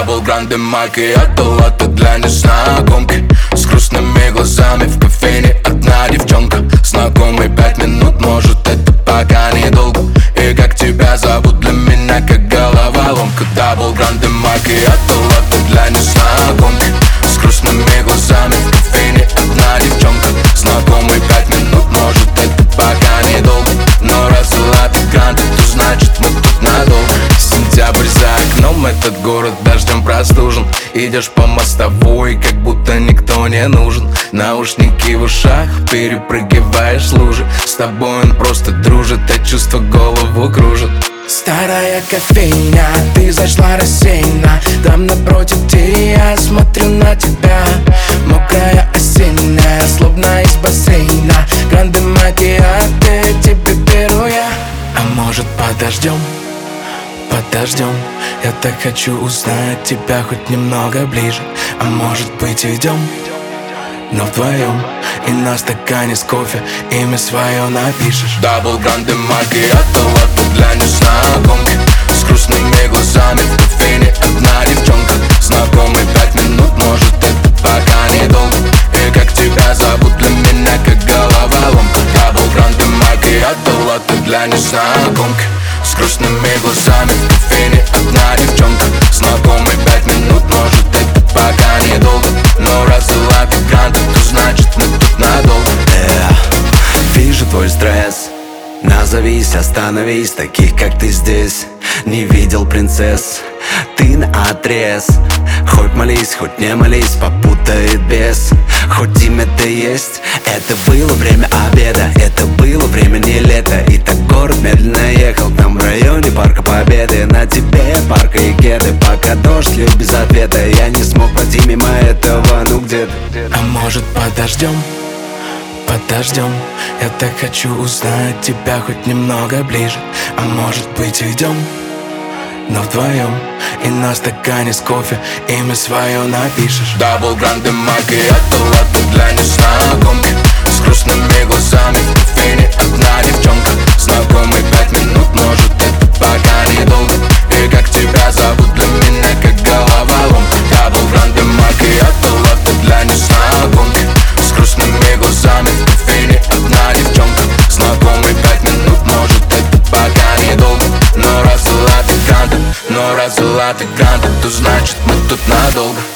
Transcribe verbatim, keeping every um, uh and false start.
Дабл гранде макиато, латте для незнакомки. С грустными глазами в кофейне одна девчонка. Знакомый пять минут, может это пока недолго. И как тебя зовут, для меня как головоломка. Дабл гранде макиато, латте для незнакомки. С грустными глазами в кофейне одна девчонка. Знакомый пять минут, может это пока недолго. Но раз латте гранде, то значит мы тут надолго. Сентябрь за окном, этот город дождем простужен. Идешь по мостовой, как будто никто не нужен. Наушники в ушах, перепрыгиваешь лужи. С тобой он просто дружит, а чувство голову кружит. Старая кофейня, ты зашла рассеянно. Там напротив двери я смотрю на тебя. Мокрая осенняя, словно из бассейна. Гранде макиато тебе беру я. А может подождем? Подождем, я так хочу узнать тебя хоть немного ближе. А может быть идем, но вдвоем. И на стакане с кофе имя свое напишешь. Дабл гранде макиато, латте для незнакомки. С грустными глазами в кофейне одна девчонка. Знакомый пять минут, может это пока недолго. И как тебя зовут, для меня как головоломка. Дабл гранде макиато, латте для незнакомки. С грустными глазами в кофейне одна девчонка. Знакомый пять минут, может это пока недолго. Но раз латте гранде, то значит мы тут надолго. Yeah. Вижу твой стресс, назовись, остановись. Таких как ты здесь не видел принцесс. Ты наотрез, хоть молись, хоть не молись, попутает бес. Хоть имя-то есть, это было время обеда. Это было время не лето. И так город медленно ехал, там в районе Парка Победы. На тебе парка и кеды, пока дождь лил без ответа. Я не смог пройти мимо этого, ну где ты? А может подождем? Подождем, я так хочу узнать тебя хоть немного ближе. А может быть идем, но вдвоем. И на стакане с кофе имя свое напишешь. Дабл гранде макиато, латте для незнакомки. С грустными глазами в кофейне одна девчонка. Знакомый пять минут, может это пока недолго. И как тебя зовут, для меня как головоломка. Дабл гранде макиато, латте для незнакомки. С грустными глазами в кофейне одна девчонка. Знакомый пять минут, может это пока недолго. Но раз латте гранде, но раз латте гранде, то значит мы тут надолго.